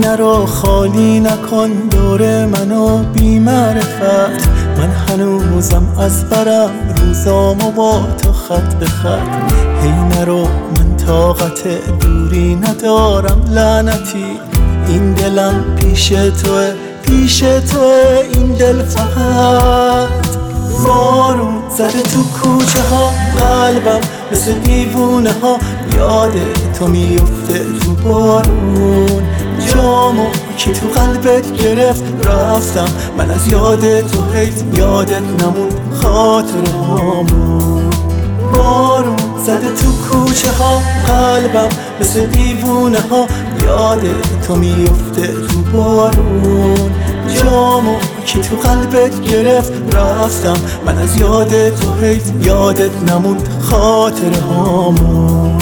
رو خالی نکن دور منو بی معرفت. من هنوزم از برم روزامو با تو خط به خط. هی نرو من طاقت دوری ندارم لعنتی. این دلم پیش توه پیش توه این دل فقط. بارون زده تو کوچه ها قلبم مثل دیوونه ها یاد تو میفته تو بارون. جامو کی تو قلبت گرفت رفتم من از یاد تو حیف یادت نمون خاطر هامون. بارون زده تو کوچه ها قلبم مثل دیوونه ها یاد تو میفته تو بارون. جامو کی تو قلبت گرفت رفتم من از یاد تو حیف یادت نمون خاطر هامون.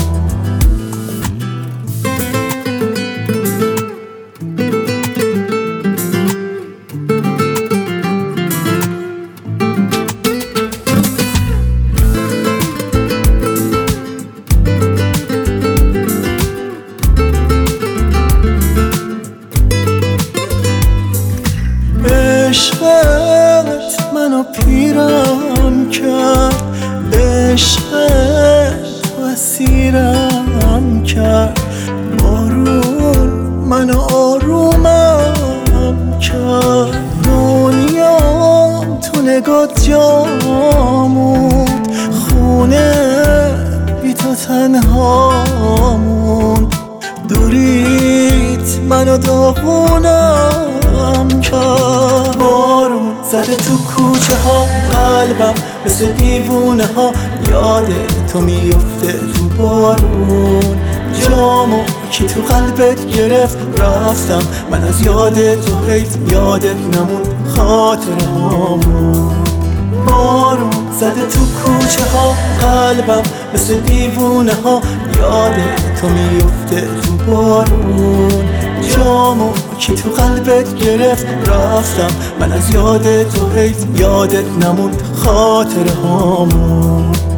عشقت منو پیرم کرد، عشقت اسیرم کرد. بارون منو آرومم کرد. دنیام تو نگات جاموند، خونه بی تو تنها موند. دوریت منو داغونم کرد. بارون زده تو کوچه ها قلبم مثل دیوونه ها یاد تو میفته تو بارون. جامو کی تو قلبت گرفت رفتم من از یاد تو حیف یادت نمون خاطر هامون. بارون زده تو کوچه ها قلبم مثل دیوونه ها یاد تو میفته تو بارون. جامو کی تو قلبت گرفت رفتم من از یاد تو حیف یادت نمون خاطر هامون.